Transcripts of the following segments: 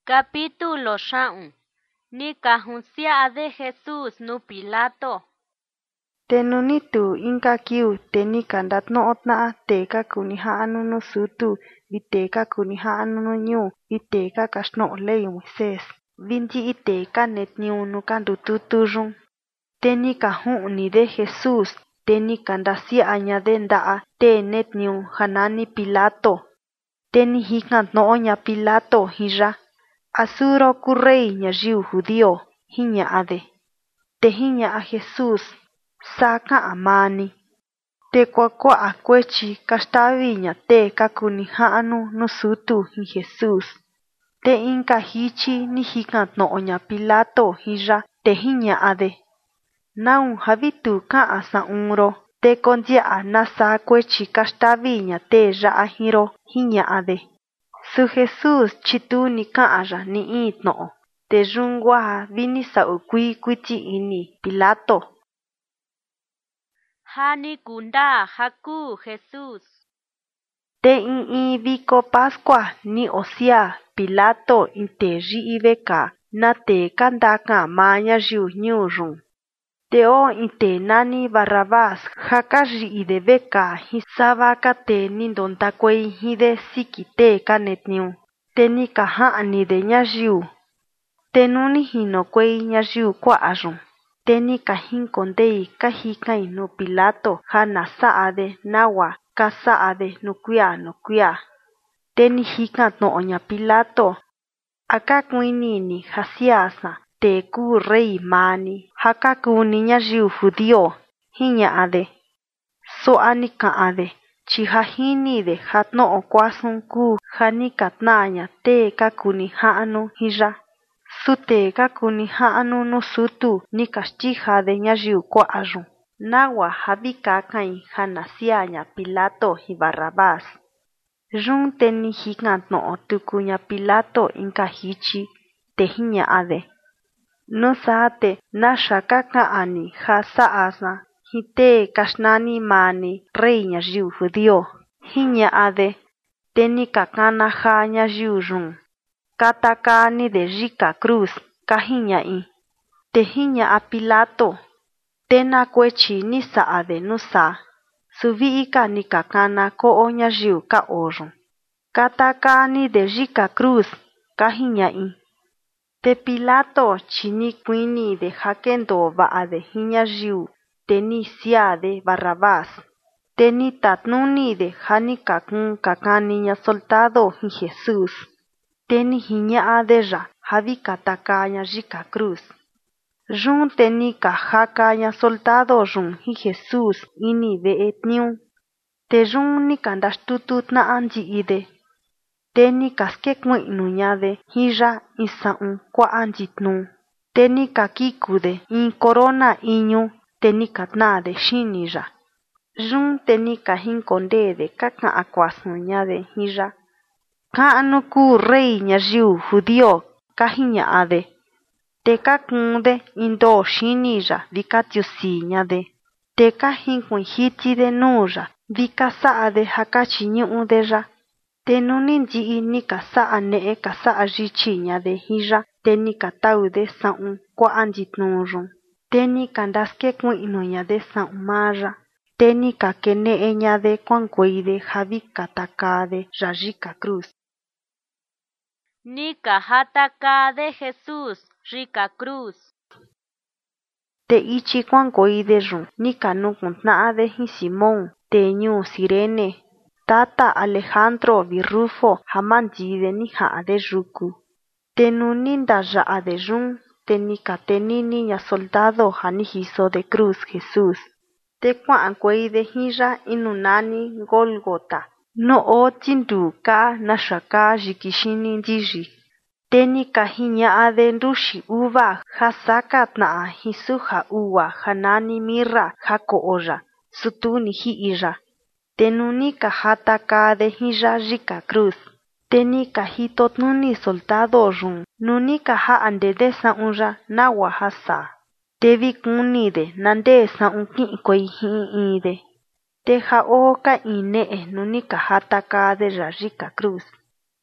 Capítulo 6. Ni cajuncia de Jesús nu Pilato. Tenunitu inka kiu tenika ndatno'otna'a teka kuniha'nu nu sutu viteka kuniha'nu nu ñuu viteka kaxtno'o ley Moisés vinti'i teka netniu nu kandututu yun. Tenika ju'ni de Jesús tenika ndasia'a de nda'a te netniu janani Pilato. Teni jikantno'o ña Pilato jiya. Asuro ku rey ñayiu judío jiña'ade. Te jiña'a Jesús saka'a mani. Te kuakua'a kuechi kaxtaviña te kakunija'nu nu sutu ji Jesús. Te inka jichi ni jikantno'o ña Pilato jiya te jiña'ade. Naun javitu ka'a sa'unro te kondia'a nasa kuechi kaxtaviña te ya'a jiro jiña'ade. Su Jesús chituni ka'aya ni itno'o te yungwa vini sa'u kuiti ini Pilato. Hani kunda haku Jesús. Te viko Pascua ni osia Pilato inte ri'iveka na te kandaka maña yiu ñuyun. Te o inte nani Barrabás jaka ri'ide veka hisava ka te ni ndontakuei hide siki te kanetniu. Te ni kaha'nide ñayiu. Te nuni jinokuei ñayiu kua'ayun. Te ni kajinkondei kajikai nu Pilato jana sa'ade nawa kasa'ade nu kuia. Te ni jikantno'o ña Pilato. Aka kuinini jasiasa te ku rey mani jaka kuni ñayiu judío jiña'ade. So'a ni ka'ade chi jajinide jatno'o kuasun ku jani katnaña te kakunija'nu jiya. Sute kakunija'nu nu sutu ni kaxtijade ñayiu kua'ayun. Nawa javikakai janasiaña Pilato ji Barrabás. Yun te ni jikantno'o tuku ña Pilato inka jichi te jiña'ade. Nusate naxa kaka'ani ja sa'asa jite kaxnani mani rey ñayiu judío jiña'ade. Te ni kakana ja ñayiu yun. Katakani de yika cruz kajiña'i. Te jiña'a Pilato. Te na kuechi ni sa'ade nusa. Suvi'ika ni kakana ko'o ñayiu ka'oyun. Katakani de yika cruz kajiña'i. Te Pilato chi ni kuinide jakendo va'ade ji ñayiu te ni siade Barrabás. Te ni tatnunide ja ni kakun kakaniña soldado ji Jesús. Te ni jiña'adeya ja vikatakaña yika cruz. Yun te ni kajakaña soldado yun ji Jesús ini ve'e tniu. Te yun ni kandaxtututna'a nyi'ide. Te ni kaskekui'nuñade jiya in sa'un kua'a nyitnu. Te ni kakikude in corona iñu te ni katna'ade xiniya. Yun te ni kajinkondede kaka'a kuasuñade jiya. Ka'nu ku rey ñayiu judío kajiña'ade. Te kakunde indo xiniya vikatiusiñade. Te kajinkuin jitide nuya vikasa'ade ja kachiñu'udeya. Te nuni nyi'i ni kasa'a ne'e kasa'a yichiñade jiya te ni kataude sa'un kua'a nyitnuyun. Te ni kandaskekui'nuñade sa'un maya. Te ni kakene'eñade kuankueide ja vikatakade ya yika cruz. Ni kajataka de Jesús rika cruz. Te ichi kuankueide yun ni kanukuntna'ade ji Simón te ñuu Cirene. Tata Alejandro Virrufo jamandide ni ja'ade yuku. Te nuni ndaya'ade yun te ni katenini ña soldado ja ni jisode cruz Jesús. Te kua'ankueide jiya inu nani Gólgota. No'o tindu ka naxaka yikixini nyiyi. Te ni kajiña'ade nduxi uva ja sakatna'a jisuja uva ja nani mirra ja ko'oya sutu ni ji'iya. Te nuni kajatakade jiya yika cruz. Te ni kajitotnuni soldado yun nuni kaja'andede sa'unya nawa ja sa. Te vikunide nande sa'un ki'inkuei ji'ide. Te ja'o ka in ne'e nuni kajatakade ya yika cruz.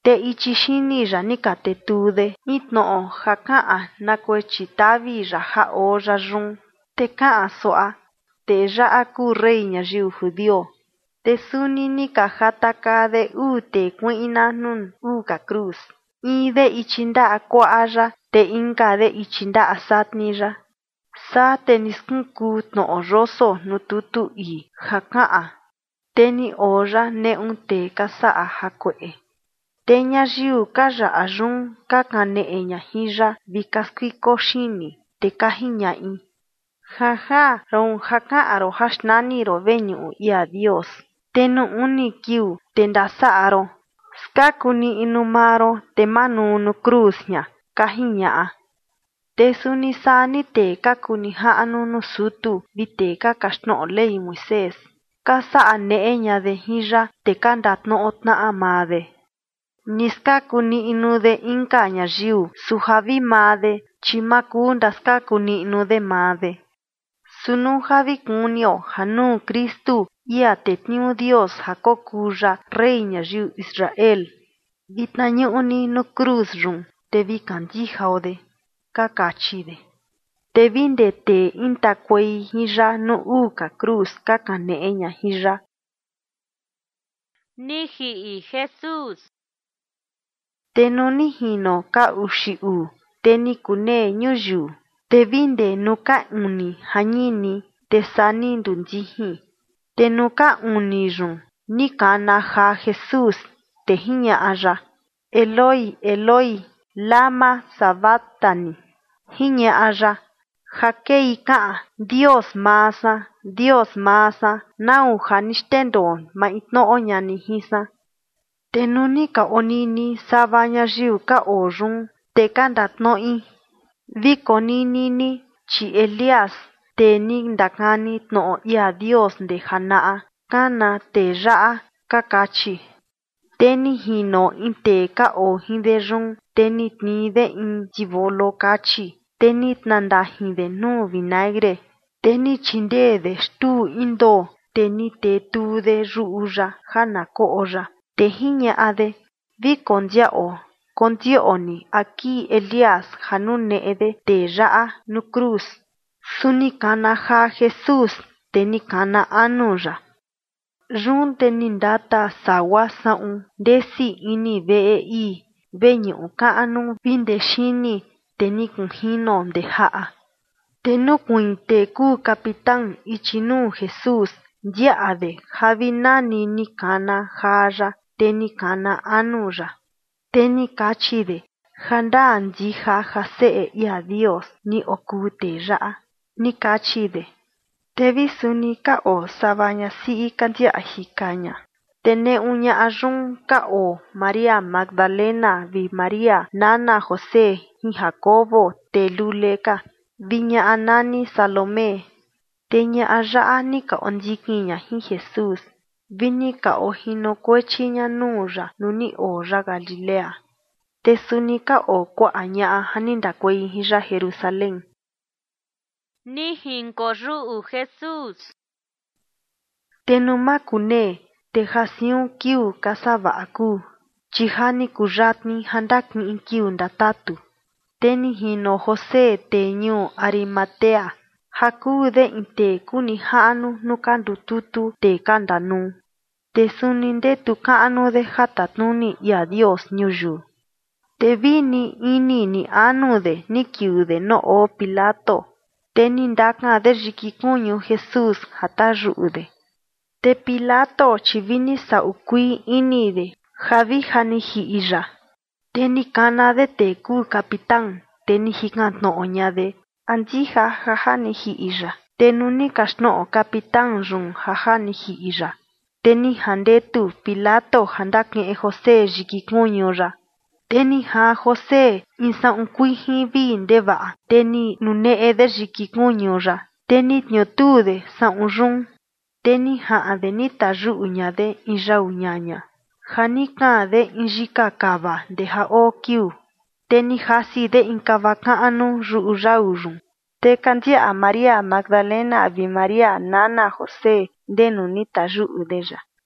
te ichi xini ra ni ka te tude itno'o ja ka'an nakue chitavi ra ja'o ra yun te ka'an su'a te ya'a kuu rey ñayiu judío te suni ni ka jatakade te kui'na nun ka cruz in de ichi nda'a kua'a ya te inka de ichi nda'a satni ya sa te ni skunku tno'o yoso nu tutu ii ja ka'an te ni oya ne'un te ka sa'a jakue'e te ñayiu ka ya'a yun ka kane'e ña jin ya vi ka skuiko xini te ka jiña'i jaja ron ja ka'an ro ja xnani ro veñu'u ia Dios te nu uni kiu te ndasa'a ro skaku ni'nu maa ro te manuu nu cruz ña ka jiña'a te suni sani te ka kuni ja'nu nu sutu vi te ka kaxtno'o ley Moisés ka sa'a ne'e ña de jin ya te ka ndatno'o tna'a maa de ni skaku ni'nu de inka ñayiu su javi maa de chi ma kuu ndaskaku ni'nu de maa de sunu javi kunio ja nuu Kristu ia tetniu Dios ja kokuu ya rey ñayiu Israel vitna ñu'ni nu cruz run te vi kandijao de ka kachi de te vi ndete intakuei jin ya nu ka cruz ka kane'e ña jin ya ni ji'i Jesús te nu ni jino ka uxi'u te ni kune ñuyu te vi nde nu ka uni jañini te sani ndundyijin te nu ka uni yun ni kana ja Jesús te jiña'a ya Eloi Eloi lama sabactani jiña'a ya ja kei ka'an Dios maasa nau ja ni xtendo ma itno'o ñani jinsa te nu ni ka onini sava ñayiu ka o yun te ka ndatno'i vi konini chi Elías te ni ndakani tno'o ia Dios nde jana'a kana te ya'a ka kachi te ni jino in te ka o jin de yun te ni tnii de in yivolo kachi te ni tnandajin de nuu vinagre te ni chindee de xtuu in ndoo te ni tetuu de yu'u ya ja na ko'o ya te jiña'a de vi kondio'oni aki Elías ja nu ne'e de te ya'a nu cruz suni kana ja Jesús te ni kana anu ya yun te ni ndata sawa sa'un ndesi ini ve'e ii veñu'u ka'nu vi nde xini te ni kunjino nde ja'a te nukuiin te kuu capitán ichi nuu Jesús ndia'a de ja vi nani ni kana ja ya te ni kana anu ya te ni kachi de ja ndaa ndija ja se'e ia Dios ni okuu te ya'a ni kachi de te vi suni ka o sava ñasi'i kandia'a jika ña te ne'un ña'a yun ka o María Magdalena vi María nana José jin Jacobo te lule ka vi ña'a nani Salomé te ña'a ya'a ni ka ondikin ña jin Jesús vi ni ka o jinokuechi ña nuu ya nu ni o ya Galilea te suni ka o kua'a ña'a ja ni ndakuei jin ya Jerusalén ni jinkoyu'u Jesús te nu ma kune te ja siun kiu ka sava'a kuu chi ja ni kuyatni ja ndaki'in kiu ndatatu te ni jino José te ñuu Arimatea ja kuu de in te kuni ja'nu nu ka ndututu te ka ndanuu te suni ndetu ka'nu de ja tatnuni ia Dios ñuyu te vini ini ni anu de ni kiu de no'o Pilato te ni ndakan de yiki kuñu Jesús ja tayu'u de te Pilato chi vini sa'u kuii ini de ja vi ja ni ji'i ya te ni kana de te kuu capitán te ni jikan tno'o ña de andija ja ni ji'i ya te nu ni kaxtno'o capitán yun ja ni ji'i ya te ni jandetu Pilato ja ndake'en José yiki kuñu ya te ni jaa José in sa'un kuijin vi ndeva'a te ni nune'e de yiki kuñu ya te ni tñotuu de sa'un yun te ni ja'an de ni tayu'u ña de in yau ñaña ja ni kaan de in yika kava nde ja oo kiu te ni jasi de in kava ka'nu yu'u yau yun te kandia'a María Magdalena vi María nana José ndenu ni tayu'u de ya